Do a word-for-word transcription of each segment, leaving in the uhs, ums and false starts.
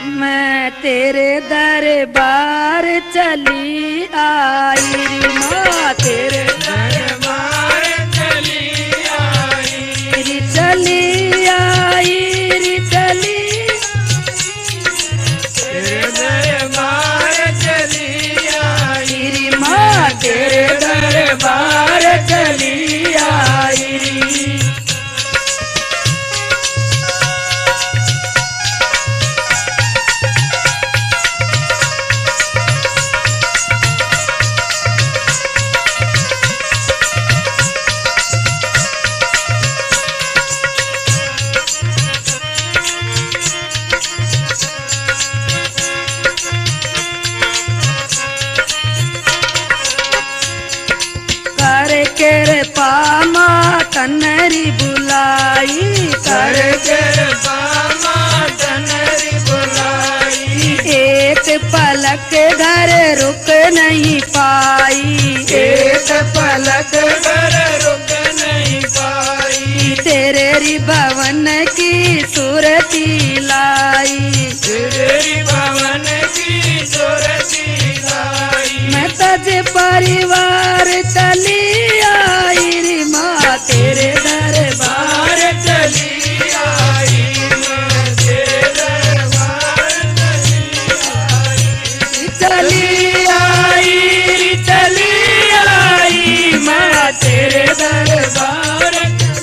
मैं तेरे दरबार चली आई री माँ, तेरे दरबार चली आई री चली आई री चली, तेरे दरबार चली आई री माँ तेरे दरबार चली आई री। कर पामा तनरी बुलाई, कर कर पामा तनरी बुलाई, एक पलक घर रुक नहीं पाई, एक पलक घर रुक नहीं पाई, तेरे री भवन की सूरती लाई, तेरी भवन की सूरती लाई, मैं तज परिवार चली आई री माँ, तेरे दरबार चली आई मैं तेरे दरबार चली आई, चली आई चली आई माँ तेरे दरबार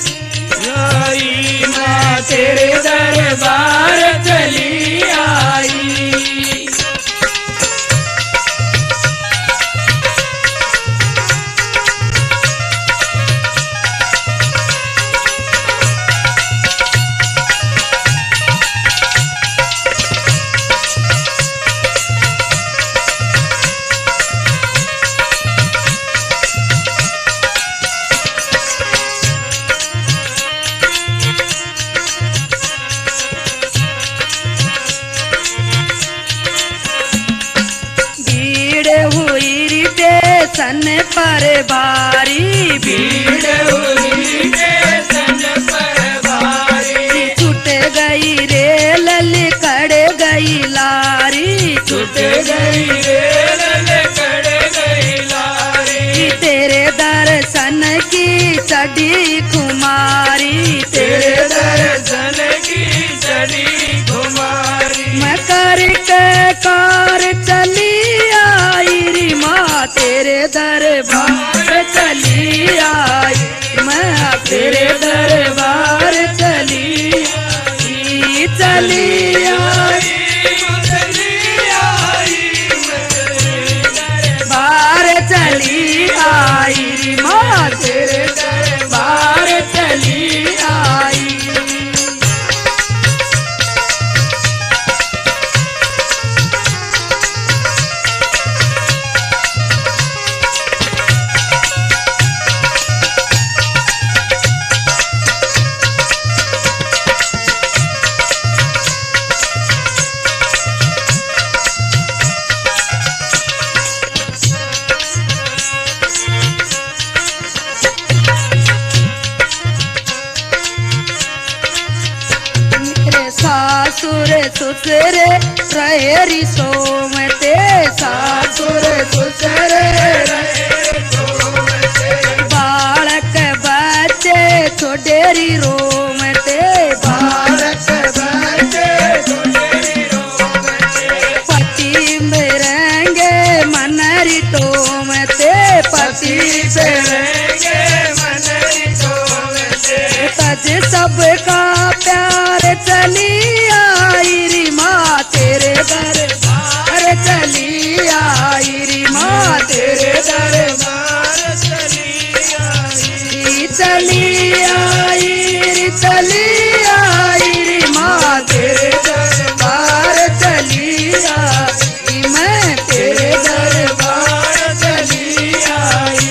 आई माँ तेरे दरबार चली आई। सन पर भारी भीड़ हुई सन पर भारी, छूट गई रेल लिकड़ गई लारी, छूट गई रेल लिकड़ गई लारी, तेरे दर्शन की चढ़ी कुमारी, तेरे दर्शन की चढ़ी कुमारी, मैं कर के कार चली आई री माँ तेरे दरबार चली आई, मैं तेरे दरबार चली आई चली आई बार चली आई री माँ तेरे दरबार चली आई। सासुर ससुरे रहेरी सोमते, सासुर ससुरे बालक बच्चे छोडेरी रोमते, बालक बच्चे छोडेरी रोमते, पति मेरेंगे मनरी टोमते, पति मेरेंगे मनरी टोमते, तज सबका प्यार चली आई री माँ तेरे दरबार चली आई री माँ तेरे दरबार चली आई, चली आई री चली आई री माँ तेरे दरबार चली आई, मैं तेरे दरबार चली आई।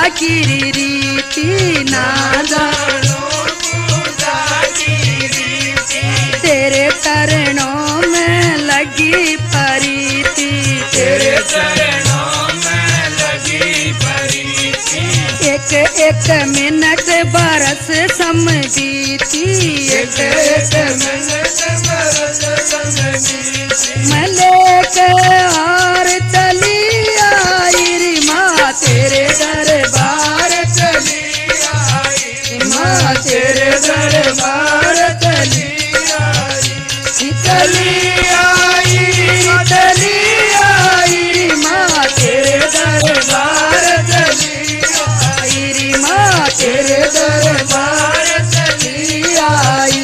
की रीति ना जानो पूजा की रीति, तेरे चरणों में लगी प्रीति, तेरे चरणों में लगी प्रीति, एक एक मिनट बरस समझीती, एक एक मिनट बरस समझीती, मैं लेके हार चली आई री माँ तेरे दरबार चली आई माँ तेरे दरबार चली आई, चली आई चली आई माँ तेरे दरबार चली आई री माँ तेरे दरबार चली आई।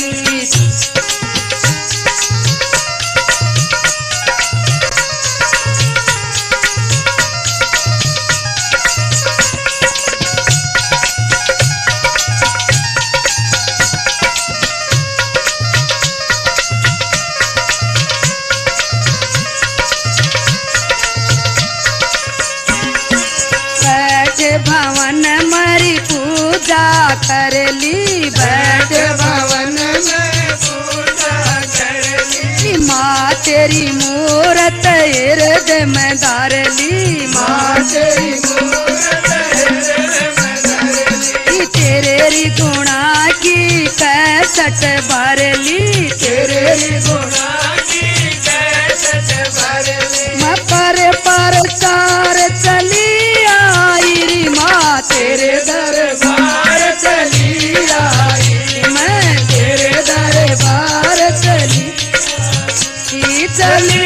भवन मरी पूजा कर ली, बैठ भवन में पूजा कर ली, माँ तेरी मूरत हृदय में धार ली, माँ तेरी मूरत हृदय में धर ली, तेरे री गुणा की कैसट भर ली, तेरे गुणा की कैसट भर ली, मैं पर पर चार चली आई री माँ तेरे दरबार चली आई, मैं तेरे दरबार चली चली